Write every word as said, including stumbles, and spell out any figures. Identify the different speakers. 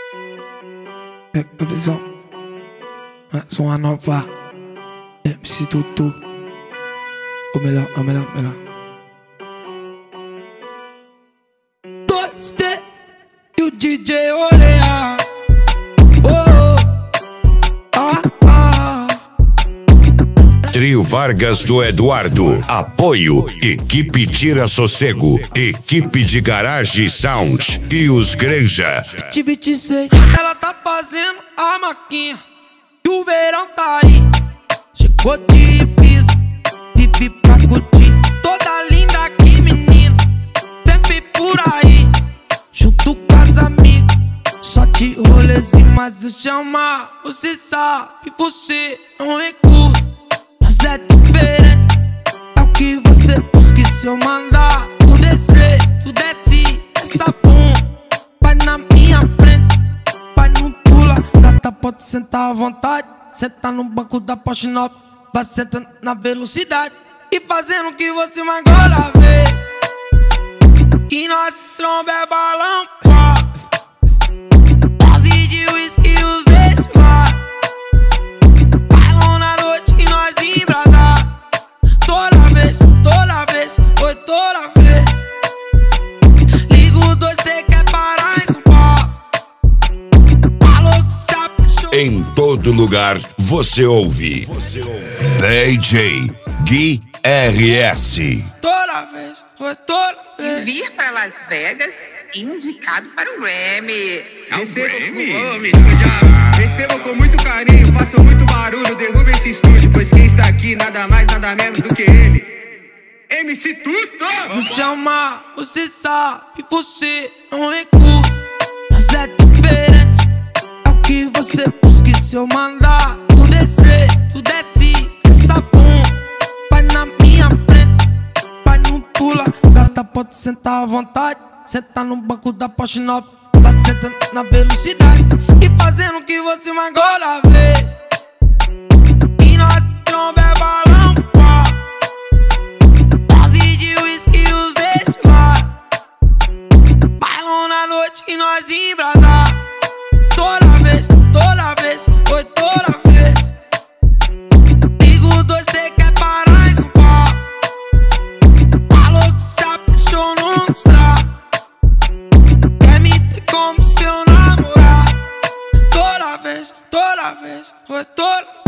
Speaker 1: Pega a visão, mais uma nova M C Tutu. O melhor, o melhor, o melhor. dois D e o D J olha. Oh, ah, ah.
Speaker 2: Trio Vargas do Eduardo. Apoio Equipe Tira Sossego, Equipe de Garage Sound e os Granja.
Speaker 1: vinte e seis, ela tá fazendo a maquinha e o verão tá aí. Chegou de piso, livre pra curtir. Toda linda aqui, menina, sempre por aí, junto com as amigas, só de rolezinho. Mas eu chamar, você sabe, você não recusa. Mas é diferente, é o que você busca. E se eu mandar tu descer, tu desce essa bunda, vai na minha frente, vai não pula. Gata, pode sentar à vontade, senta no banco da Porsche nova, vai sentando na velocidade e fazendo o que você mais gosta ver. Que nós tromba é balão, pá, dose de whisky e os ex lá. Bailão na noite e nós embrasar. Toda vez, toda vez, foi toda vez. Ligo dois, cê quer parar em São Paulo. Falou que se apaixonou.
Speaker 2: Em todo lugar você ouve D J Gui R S.
Speaker 1: Toda vez, foi toda
Speaker 3: E
Speaker 1: vez.
Speaker 3: vir para Las Vegas, indicado para o Grammy.
Speaker 4: Recebo com, recebo com muito carinho, faço muito barulho, derruba esse estúdio, pois quem está aqui nada mais, nada menos do que ele, M C Tutu!
Speaker 1: Se chamar, você sabe, você não recusa. Mas é diferente, é o que você busca. E se eu mandar tu descer, tu desce essa bunda, vai na minha frente, vai não pula. Gata, pode sentar à vontade, senta no banco da Porsche nova, vai sentando na velocidade e fazendo o que você mais gosta ver. E nós tromba é balão, pá, dose de whisky e os ex lá. Bailão na noite e nós embrasar. Toda vez, toda vez, foi toda vez. Ligo dois, cê quer parar em São Paulo. Falou que se apaixonou nos trapos, quer me ter como seu namorado. Toda vez, toda vez, foi toda vez.